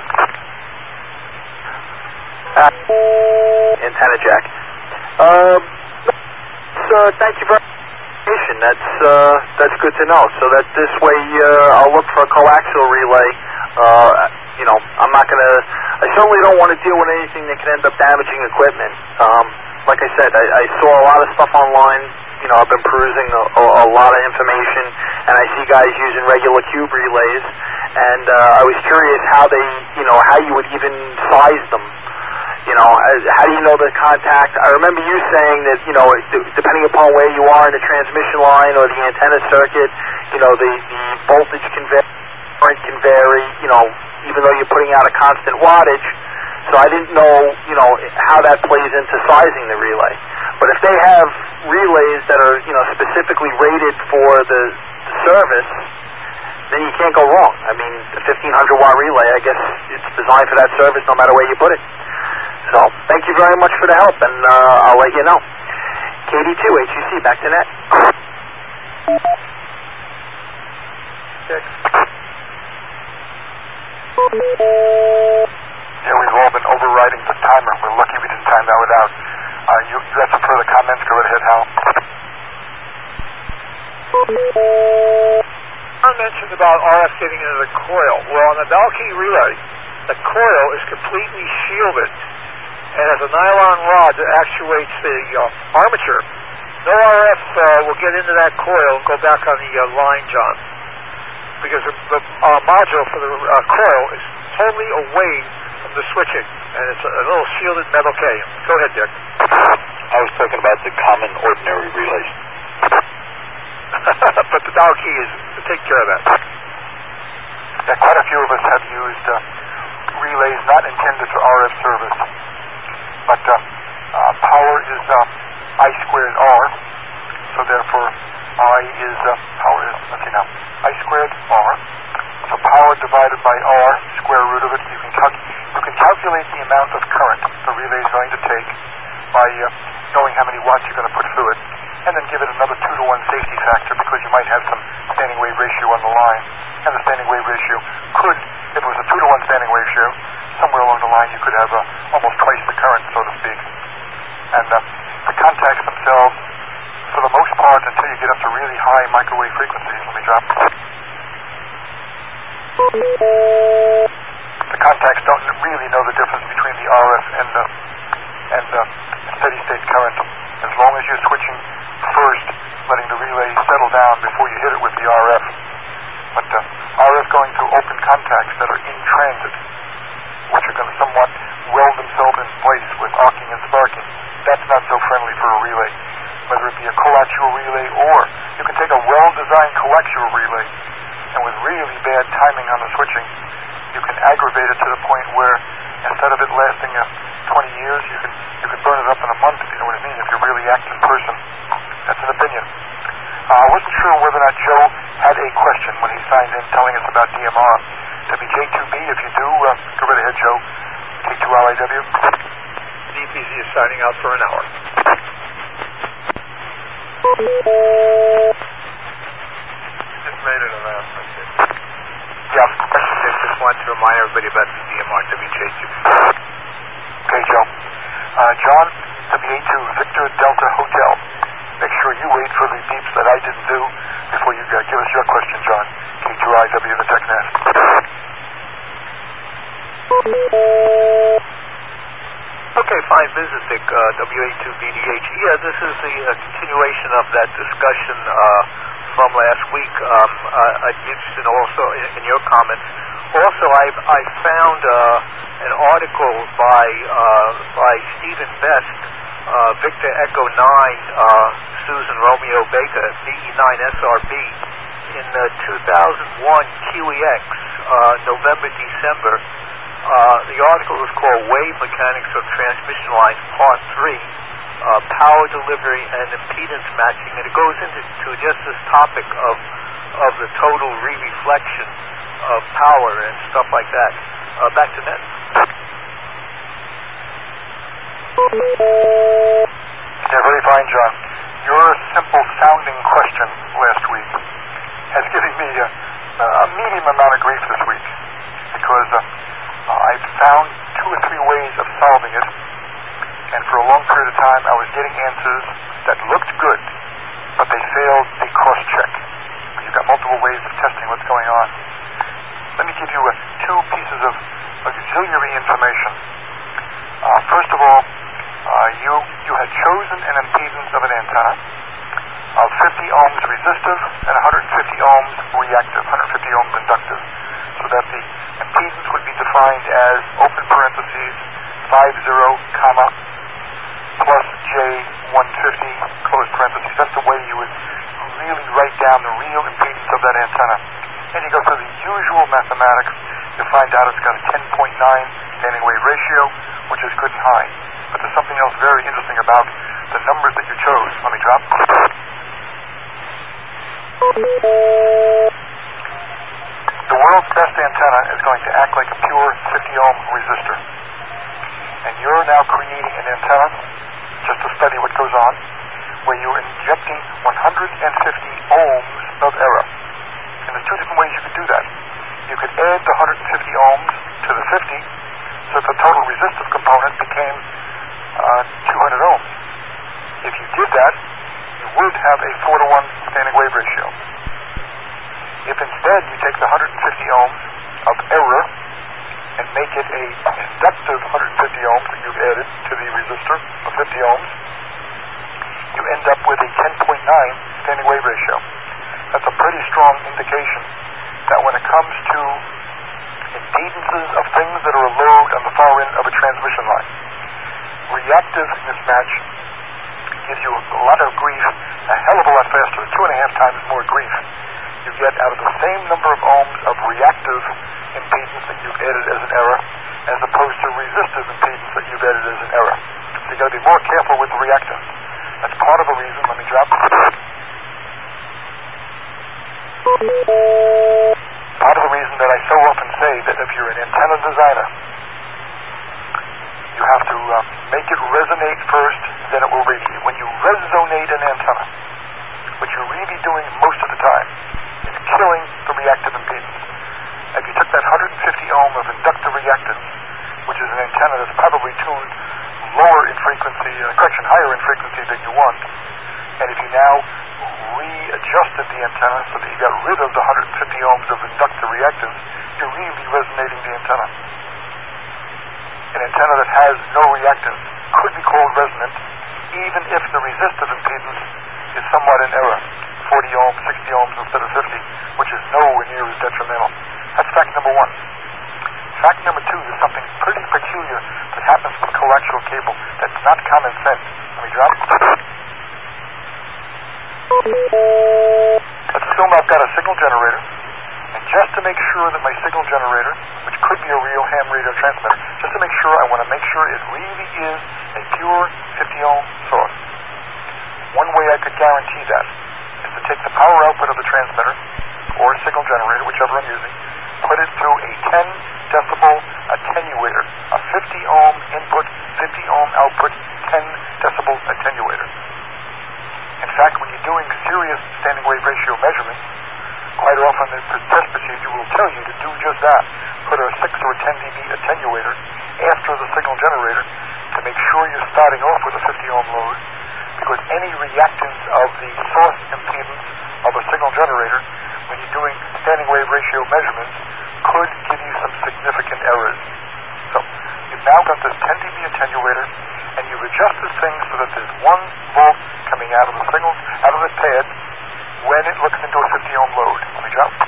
Uh, antenna jack. Um, so thank you very much. That's, uh, that's good to know. So that this way, uh, I'll look for a coaxial relay. Uh, you know, I'm not gonna, I certainly don't want to deal with anything that can end up damaging equipment. Um, like I said, I, I saw a lot of stuff online. You know, I've been perusing a, a, a lot of information, and I see guys using regular cube relays, and uh, I was curious how they, you know, how you would even size them. You know, how do you know the contact? I remember you saying that, you know, depending upon where you are in the transmission line or the antenna circuit, you know, the, the voltage can vary, current can vary, you know, even though you're putting out a constant wattage. So I didn't know, you know, how that plays into sizing the relay. But if they have relays that are, you know, specifically rated for the, the service, then you can't go wrong. I mean, the fifteen hundred watt relay, I guess it's designed for that service no matter where you put it. So thank you very much for the help, and uh, I'll let you know. K D two H U C, back to net. Six. Yeah, we've all been overriding the timer. We're lucky we didn't time that without. Uh, you, you have some further comments? Go right ahead, Hal. I mentioned about R F getting into the coil. Well, on the Valky relay, the coil is completely shielded and has a nylon rod that actuates the uh, armature. No R F uh, will get into that coil and go back on the uh, line, John, because the, the uh, module for the uh, coil is totally away from the switching, and it's a, a little shielded metal cage. Go ahead, Dick. I was talking about the common ordinary relays. But the dial key is to take care of that. Yeah, quite a few of us have used uh, relays not intended for R F service, but uh, uh, power is uh, I squared R, so therefore I is, uh, power is, let's see now, I squared R, so power divided by R, square root of it, you can, calc you can calculate the amount of current the relay is going to take by uh, knowing how many watts you're going to put through it, and then give it another two to one safety factor because you might have some standing wave ratio on the line, and the standing wave ratio could, if it was a two to one standing wave ratio, somewhere along the line you could have uh, almost twice the current, so to speak. And uh, the contacts themselves, for the most part, until you get up to really high microwave frequencies, let me drop. The contacts don't really know the difference between the R F and the and uh, steady state current. As long as you're switching first, letting the relay settle down before you hit it with the R F. But uh, R F going through open contacts that are in transit, which are going to somewhat weld themselves in place with arcing and sparking, that's not so friendly for a relay. Whether it be a coaxial relay or you can take a well-designed coaxial relay, and with really bad timing on the switching, you can aggravate it to the point where instead of it lasting uh, twenty years, you can you can burn it up in a month, if you know what I mean, if you're a really active person. That's an opinion. Uh, I wasn't sure whether or not Joe had a question when he signed in telling us about D M R. W J two B, if you do, uh, go right ahead, Joe. K two L I W. D P Z is signing out for an hour. Just made an announcement. Yeah, I just wanted to remind everybody about the D M R W J two. Okay, Joe. Uh, John, W A two, Victor Delta Hotel. Make sure you wait for the beeps that I didn't do before you uh, give us your question, John. K two I W, the TechNet. Okay, fine. This is Dick, uh, W A two B D H. Yeah, this is the uh, continuation of that discussion uh, from last week. Um, uh, I'd be interested also in, in your comments. Also, I've, I found uh, an article by uh, by Stephen Best, uh, Victor Echo nine, uh, Susan Romeo Baker, B E nine S R B, in uh, two thousand one Q E X, uh, November, December. Uh, the article is called Wave Mechanics of Transmission Lines, Part three, uh, Power Delivery and Impedance Matching, and it goes into to just this topic of of the total re-reflection of power and stuff like that. Uh, back to Ned. Yeah, very fine, John. Your simple sounding question last week has given me a, a medium amount of grief this week because uh, Uh, I've found two or three ways of solving it, and for a long period of time I was getting answers that looked good, but they failed a cross-check. You've got multiple ways of testing what's going on. Let me give you uh, two pieces of auxiliary information. Uh, first of all, uh, you, you had chosen an impedance of an antenna of fifty ohms resistive and one hundred fifty ohms reactive, one hundred fifty ohms inductive, so that the impedance would be defined as open parentheses five zero comma plus J one fifty close parentheses. That's the way you would really write down the real impedance of that antenna. And you go through the usual mathematics you find out it's got a ten point nine standing wave ratio, which is good and high. But there's something else very interesting about the numbers that you chose. Let me drop. The world's best antenna is going to act like a pure fifty ohm resistor. And you're now creating an antenna, just to study what goes on, where you're injecting one hundred fifty ohms of error. And there's two different ways you could do that. You could add the one hundred fifty ohms to the fifty, so that the total resistive component became uh, two hundred ohms. If you did that, you would have a four to one standing wave ratio. If instead you take the one hundred fifty ohms of error and make it a inductive one hundred fifty ohms that you've added to the resistor of fifty ohms, you end up with a ten point nine standing wave ratio. That's a pretty strong indication that when it comes to impedances of things that are a load on the far end of a transmission line, reactive mismatch gives you a lot of grief, a hell of a lot faster, two and a half times more grief you get out of the same number of ohms of reactive impedance that you've added as an error, as opposed to resistive impedance that you've added as an error. So you've got to be more careful with the reactance. That's part of the reason, let me drop. Part of the reason that I so often say that if you're an antenna designer, you have to uh, make it resonate first, then it will radiate. When you resonate an antenna, what you're really doing most of the time is killing the reactive impedance. If you took that one hundred fifty ohm of inductive reactance, which is an antenna that's probably tuned lower in frequency, uh, correction, higher in frequency than you want, and if you now readjusted the antenna so that you got rid of the one hundred fifty ohms of inductive reactance, you're really resonating the antenna. An antenna that has no reactance could be called resonant, even if the resistive impedance is somewhat in error, forty ohms, sixty ohms instead of fifty, which is nowhere near as detrimental. That's fact number one. Fact number two is something pretty peculiar that happens with coaxial cable that's not common sense. Let me drop. Let's assume I've got a signal generator, and just to make sure that my signal generator, which could be a real ham radio transmitter, just to make sure, I want to make sure it really is a pure fifty ohm source. One way I could guarantee that is to take the power output of the transmitter, or a signal generator, whichever I'm using, put it through a ten decibel attenuator, a fifty ohm input, fifty ohm output, ten decibel attenuator. In fact, when you're doing serious standing wave ratio measurements, quite often the test procedure will tell you to do just that. Put a six or a ten decibel attenuator after the signal generator to make sure you're starting off with a fifty ohm load, because any reactance of the source impedance of a signal generator when you're doing standing wave ratio measurements could give you some significant errors. So you've now got this ten decibel attenuator, and you've adjusted things so that there's one volt coming out of the signal, out of the pad, when it looks into a fifty ohm load. Let me drop.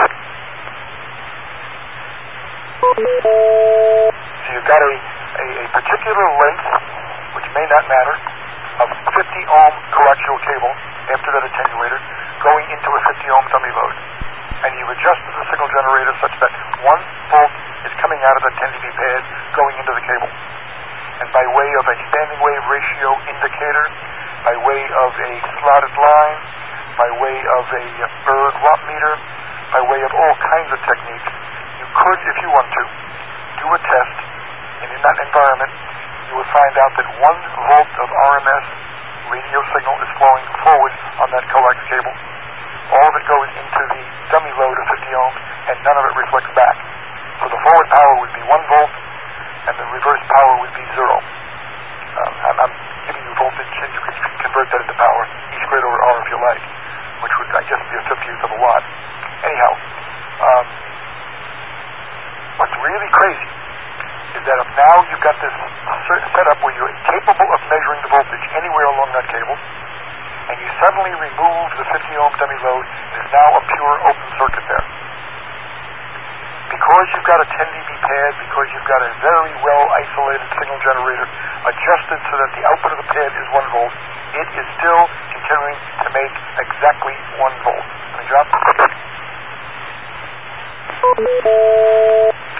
So you've got a, a, a particular length, which may not matter, of fifty ohm coaxial cable after that attenuator going into a fifty ohm dummy load. And you've adjusted the signal generator such that one volt is coming out of the ten decibel pad going into the cable. And by way of a standing wave ratio indicator, by way of a slotted line, by way of a Berg watt meter, by way of all kinds of techniques, you could, if you want to, do a test, and in that environment, you would find out that one volt of R M S radio signal is flowing forward on that coax cable. All of it goes into the dummy load of fifty ohms, and none of it reflects back. So the forward power would be one volt, and the reverse power would be zero. Um, I'm, I'm giving you voltage, and you can convert that into power, E squared over R if you like, which would, I guess, be a fiftieth of a watt. Anyhow, um, what's really crazy is that if now you've got this setup where you're capable of measuring the voltage anywhere along that cable, and you suddenly remove the fifty ohm dummy load, there's now a pure open circuit there. Because you've got a ten decibel pad, because you've got a very well isolated signal generator adjusted so that the output of the pad is one volt, it is still continuing to make exactly one volt. Let me drop.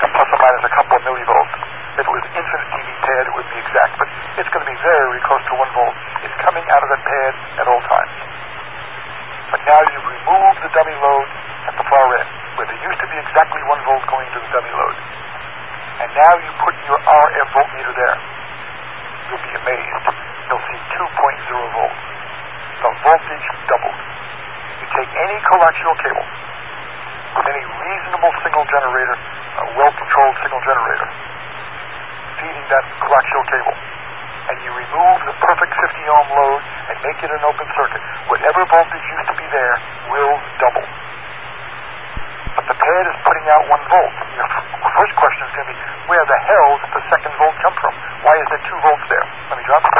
pad, it would be exact, but it's going to be very close to one volt. It's coming out of that pad at all times. But now you've removed the dummy load at the far end, where there used to be exactly one volt going to the dummy load. And now you put your R F voltmeter there. You'll be amazed. You'll see two point zero volts. The voltage doubled. You take any coaxial cable with any reasonable signal generator, a well-controlled signal generator, feeding that coaxial cable, and you remove the perfect fifty ohm load and make it an open circuit, whatever voltage used to be there will double. But the pad is putting out one volt. Your first question is going to be, where the hell did the second volt come from? Why is there two volts there? Let me drop it.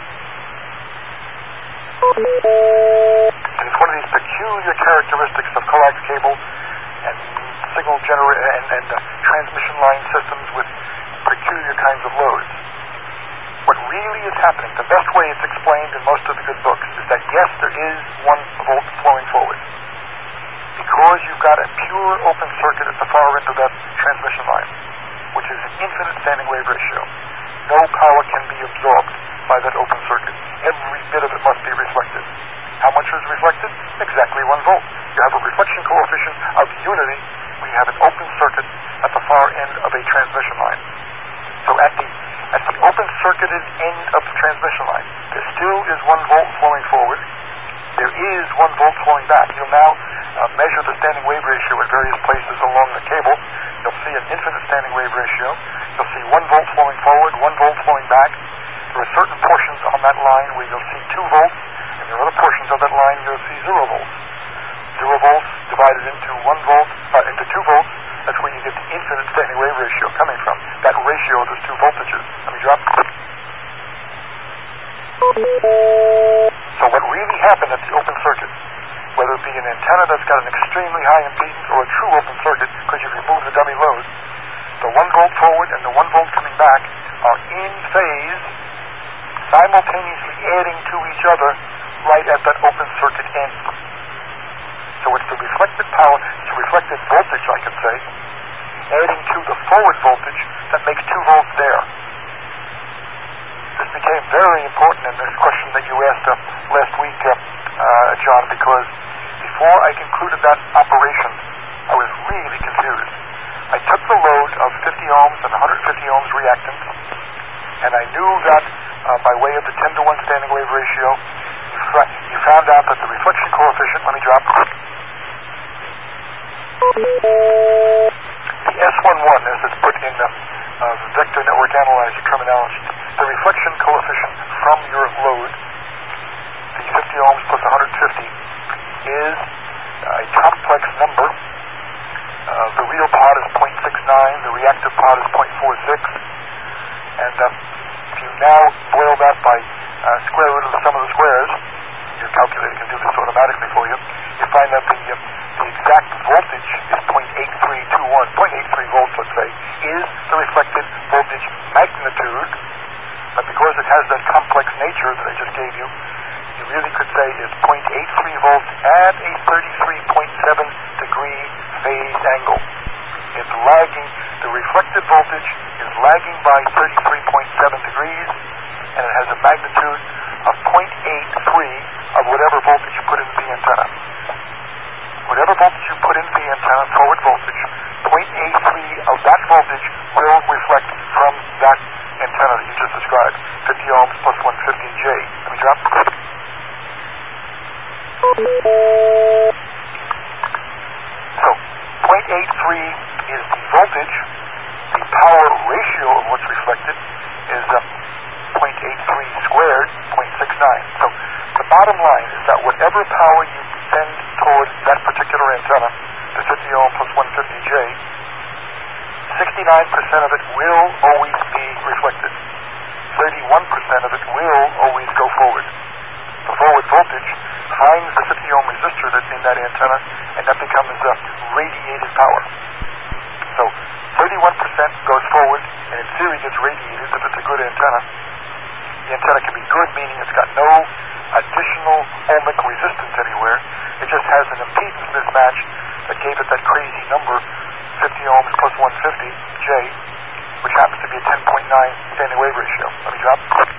And it's one of these peculiar characteristics of coax cable and signal generator and, and uh, transmission line systems with peculiar kinds of loads. What really is happening, the best way it's explained in most of the good books, is that yes, there is one volt flowing forward. Because you've got a pure open circuit at the far end of that transmission line, which is an infinite standing wave ratio, no power can be absorbed by that open circuit. Every bit of it must be reflected. How much is reflected? Exactly one volt. You have a reflection coefficient of unity. We have an open circuit at the far end of a transmission line. So at the at the open circuited end of the transmission line, there still is one volt flowing forward. There is one volt flowing back. You'll now uh, measure the standing wave ratio at various places along the cable. You'll see an infinite standing wave ratio. You'll see one volt flowing forward, one volt flowing back. There are certain portions on that line where you'll see two volts, and there are other portions of that line you'll see zero volts. Zero volts divided into one volt, uh, into two volts. That's where you get the infinite standing wave ratio coming from. That ratio of those two voltages. Let me drop it. So what really happened at the open circuit, whether it be an antenna that's got an extremely high impedance or a true open circuit because you've removed the dummy load, the one volt forward and the one volt coming back are in phase, simultaneously adding to each other right at that open circuit end. So it's the reflected power, it's the reflected voltage, I could say, adding to the forward voltage that makes two volts there. This became very important in this question that you asked uh, last week, uh, uh, John, because before I concluded that operation, I was really confused. I took the load of fifty ohms and one hundred fifty ohms reactance, and I knew that uh, by way of the ten to one standing wave ratio, you, fra- you found out that the reflection coefficient, let me drop, the S eleven, as it's put in the uh, vector network analyzer terminology, the reflection coefficient from your load, the fifty ohms plus one hundred fifty, is a complex number. Uh, the real part is zero point six nine, the reactive part is zero point four six, and uh, if you now boil that by uh, square root of the sum of the squares, your calculator can do this automatically for you, you find that the, uh, the exact voltage is zero point eight three two one, zero point eight three volts, let's say, is the reflected voltage magnitude, but because it has that complex nature that I just gave you, you really could say is zero point eight three volts at a thirty-three point seven degree phase angle. It's lagging, the reflected voltage is lagging by thirty-three point seven degrees, and it has a magnitude of zero point eight three of whatever voltage you put into the antenna. Whatever voltage you put into the antenna, forward voltage, zero point eight three of that voltage will reflect from that antenna that you just described, fifty ohms plus one hundred fifty J. Let me drop. So, zero point eight three is the voltage. The power ratio of what's reflected is uh, zero point eight three squared, zero point six nine. So, the bottom line is that whatever power you send toward that particular antenna, the fifty ohm plus one hundred fifty J, sixty-nine percent of it will always be reflected. thirty-one percent of it will always go forward. The forward voltage finds the fifty ohm resistor that's in that antenna, and that becomes uh, radiated power. So thirty-one percent goes forward, and in theory gets radiated if it's a good antenna. The antenna can be good, meaning it's got no additional ohmic resistance anywhere. It just has an impedance mismatch that gave it that crazy number, fifty ohms plus one hundred fifty J. which happens to be a ten point nine standing wave ratio. Let me drop.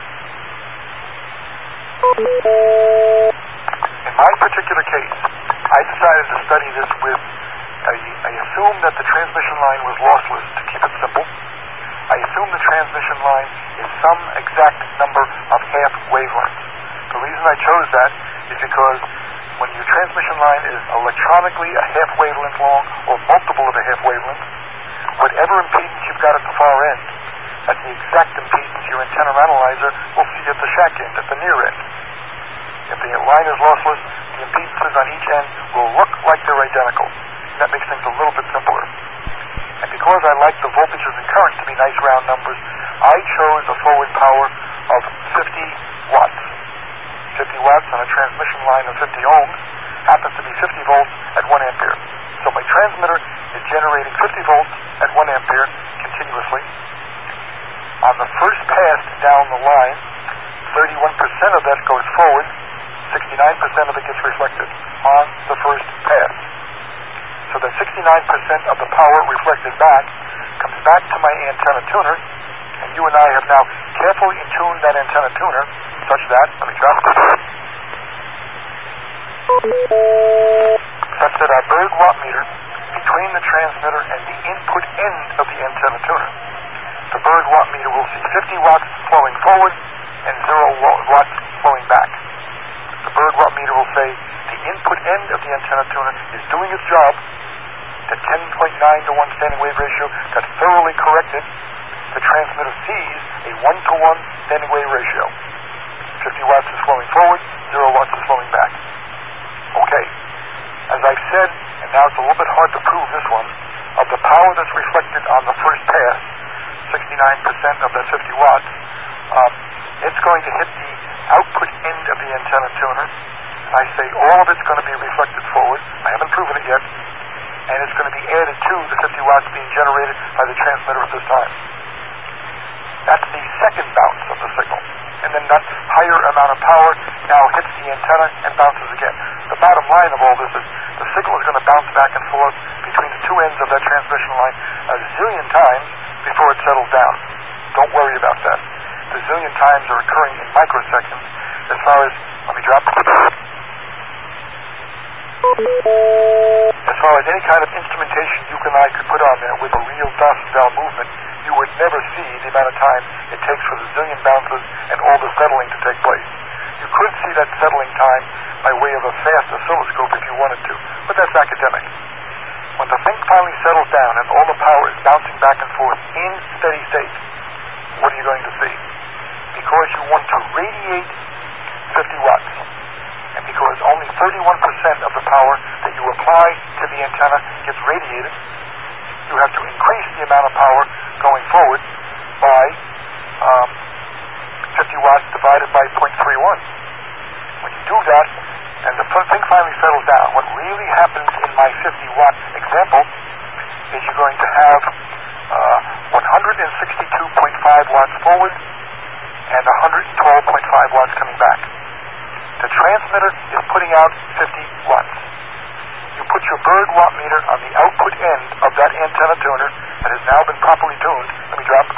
In my particular case, I decided to study this with, I, I assumed that the transmission line was lossless to keep it simple. I assume the transmission line is some exact number of half wavelengths. The reason I chose that is because when your transmission line is electronically a half wavelength long or multiple of a half wavelength, whatever impedance you've got at the far end, that's the exact impedance your antenna analyzer will see at the shack end, at the near end. If the line is lossless, the impedances on each end will look like they're identical. And that makes things a little bit simpler. And because I like the voltages and currents to be nice round numbers, I chose a forward power of fifty watts. fifty watts on a transmission line of fifty ohms happens to be fifty volts at one ampere. So my transmitter is generating fifty volts at one ampere continuously. On the first pass down the line, thirty-one percent of that goes forward, sixty-nine percent of it gets reflected on the first pass. So that sixty-nine percent of the power reflected back comes back to my antenna tuner, and you and I have now carefully tuned that antenna tuner such that, let me drop this, such that our Berg watt meter between the transmitter and the input end of the antenna tuner, the Berg watt meter will see fifty watts flowing forward and zero watts flowing back. The Berg watt meter will say the input end of the antenna tuner is doing its job. The ten point nine to one standing wave ratio got thoroughly corrected. The transmitter sees a one to one standing wave ratio. fifty watts is flowing forward, zero watts is flowing back. Okay. As I've said, and now it's a little bit hard to prove this one, of the power that's reflected on the first pass, sixty-nine percent of that fifty watts, um, it's going to hit the output end of the antenna tuner. And I say all of it's going to be reflected forward. I haven't proven it yet. And it's going to be added to the fifty watts being generated by the transmitter at this time. That's the second bounce of the signal. And then that higher amount of power now hits the antenna and bounces again. The bottom line of all this is the signal is going to bounce back and forth between the two ends of that transmission line a zillion times before it settles down. Don't worry about that. The zillion times are occurring in microseconds. As far as, let me drop As far as any kind of instrumentation you and I could put on there with a real Dawson valve movement, you would never see the amount of time it takes for the zillion bounces and all the settling to take place. You could see that settling time by way of a fast oscilloscope if you wanted to, but that's academic. When the thing finally settles down and all the power is bouncing back and forth in steady state, what are you going to see? Because you want to radiate fifty watts, and because only thirty-one percent of the power that you apply to the antenna gets radiated, you have to increase the amount of power going forward by um, fifty watts divided by zero point three one. When you do that, and the thing finally settles down, what really happens in my fifty watt example is you're going to have uh, one hundred sixty-two point five watts forward and one hundred twelve point five watts coming back. The transmitter is putting out fifty watts. You put your Berg watt meter on the output end of that antenna tuner that has now been properly tuned. Let me drop.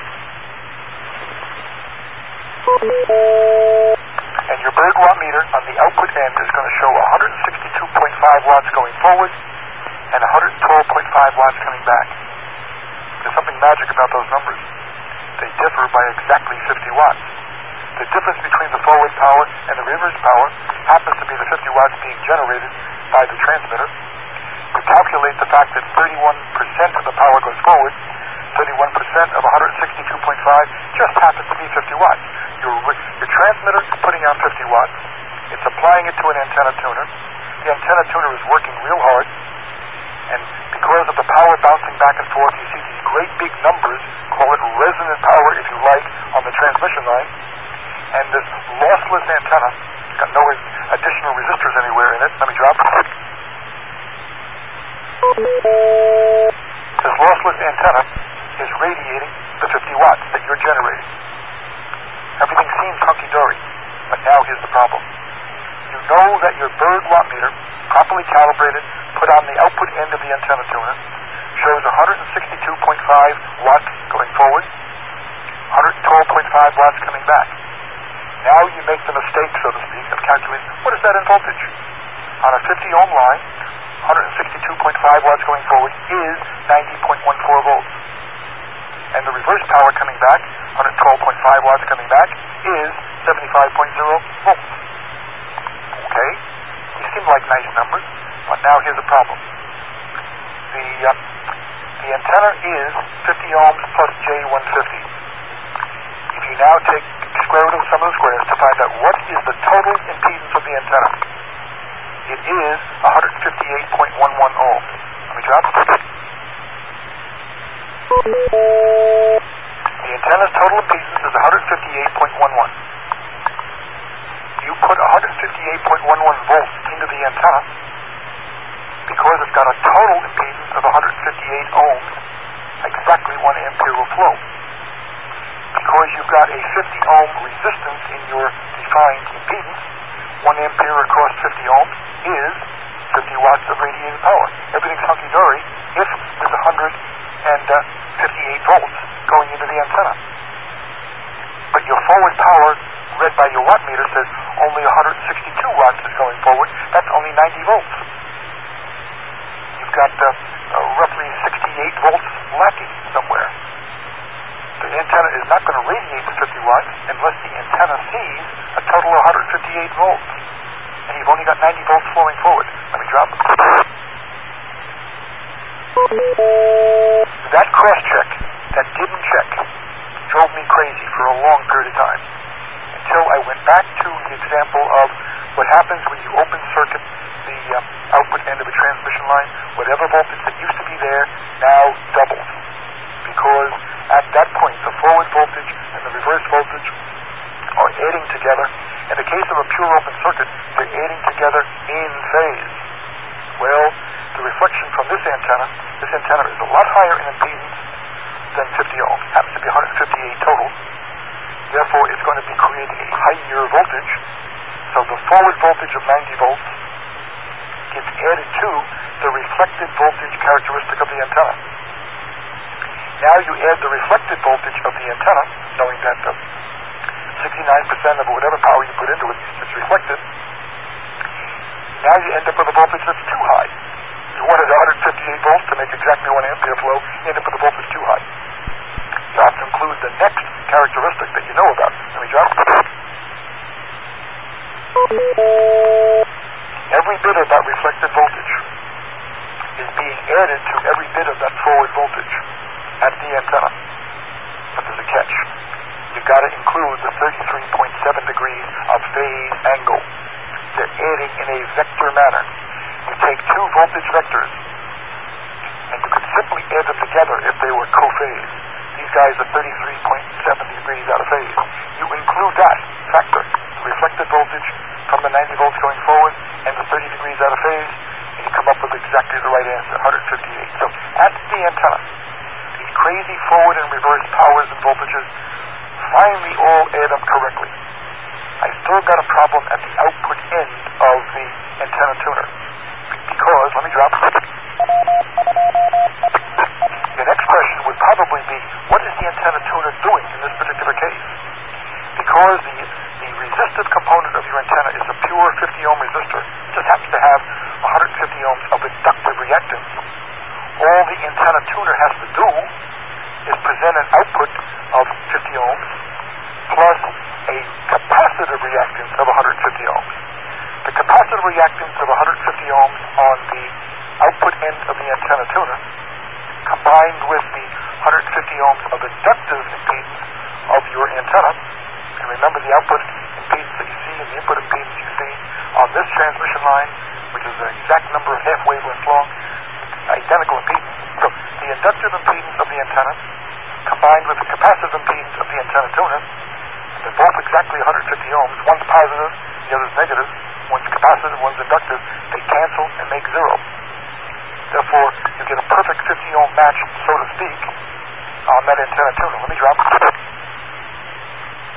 And your Berg watt meter on the output end is going to show one hundred sixty-two point five watts going forward and one hundred twelve point five watts coming back. There's something magic about those numbers. They differ by exactly fifty watts. The difference between the forward power and the reverse power happens to be the fifty watts being generated by the transmitter. You calculate the fact that thirty-one percent of the power goes forward, thirty-one percent of one hundred sixty-two point five just happens to be fifty watts. Your, your transmitter is putting out fifty watts. It's applying it to an antenna tuner. The antenna tuner is working real hard, and because of the power bouncing back and forth, you see these great big numbers, call it resonant power if you like, on the transmission line. And this lossless antenna, it's got no additional resistors anywhere in it. Let me drop it. This lossless antenna is radiating the fifty watts that you're generating. Everything seems hunky-dory, but now here's the problem. You know that your Berg watt meter, properly calibrated, put on the output end of the antenna tuner, shows one hundred sixty-two point five watts going forward, one hundred twelve point five watts coming back. Now you make the mistake, so to speak, of calculating what is that in voltage. On a fifty ohm line, one hundred sixty-two point five watts going forward is ninety point one four volts. And the reverse power coming back, one hundred twelve point five watts coming back, is seventy-five point zero volts. Okay? These seem like nice numbers, but now here's the problem. The, uh, the antenna is fifty ohms plus J one fifty. If you now take the square root of the sum of the squares to find out what is the total impedance of the antenna, it is one hundred fifty-eight point one one ohms. Let me drop. The antenna's total impedance is one hundred fifty-eight point one one. You put one hundred fifty-eight point one one volts into the antenna because it's got a total impedance of one hundred fifty-eight ohms, exactly one ampere will flow. Because you've got a fifty ohm resistance in your defined impedance, one ampere across fifty ohms is fifty watts of radiated power. Everything's hunky-dory if there's one hundred fifty-eight volts going into the antenna. But your forward power, read by your wattmeter, says only one hundred sixty-two watts is going forward. That's only ninety volts. You've got uh, uh, roughly sixty-eight volts lacking somewhere. The antenna is not going to radiate to fifty watts unless the antenna sees a total of one hundred fifty-eight volts. And you've only got ninety volts flowing forward. Let me drop it. That cross-check, that didn't check, drove me crazy for a long period of time. Until I went back to the example of what happens when you open circuit the uh, output end of a transmission line. Whatever voltage that used to be there now doubles. Because at that point, the forward voltage and the reverse voltage are adding together. In the case of a pure open circuit, they're adding together in phase. Well, the reflection from this antenna, this antenna is a lot higher in impedance than fifty ohms. Happens to be one hundred fifty-eight total. Therefore, it's going to be creating a higher voltage. So the forward voltage of ninety volts gets added to the reflected voltage characteristic of the antenna. Now you add the reflected voltage of the antenna, knowing that uh, sixty-nine percent of whatever power you put into it is reflected. Now you end up with a voltage that's too high. You wanted one hundred fifty-eight volts to make exactly one ampere flow, you end up with a voltage too high. You have to include the next characteristic that you know about. Let me drop. Every bit of that reflected voltage is being added to every bit of that forward voltage at the antenna. But there's a catch. You've got to include the thirty-three point seven degrees of phase angle. They're adding in a vector manner. You take two voltage vectors, and you could simply add them together if they were co-phase. These guys are thirty-three point seven degrees out of phase. You include that factor, the reflected voltage from the ninety volts going forward and the thirty degrees out of phase, and you come up with exactly the right answer, one hundred fifty-eight. So at the antenna, these crazy forward and reverse powers and voltages finally all add up correctly. I still got a problem at the output end of the antenna tuner. Because, let me drop. The next question would probably be, what is the antenna tuner doing in this particular case? Because the, the resistive component of your antenna is a pure fifty ohm resistor, it just happens to have one hundred fifty ohms of inductive reactance. All the antenna tuner has to do is present an output of fifty ohms plus a capacitive reactance of one hundred fifty ohms. The capacitive reactance of one hundred fifty ohms on the output end of the antenna tuner, combined with the one hundred fifty ohms of inductive impedance of your antenna, and remember the output impedance that you see and the input impedance you see on this transmission line, which is an exact number of half wavelengths long, identical impedance. So the inductive impedance of the antenna, combined with the capacitive impedance of the antenna tuner, they're both exactly one hundred fifty ohms. One's positive, the other's negative. One's capacitive, one's inductive. They cancel and make zero. Therefore, you get a perfect fifty ohm match, so to speak, on that antenna tuner. Let me drop.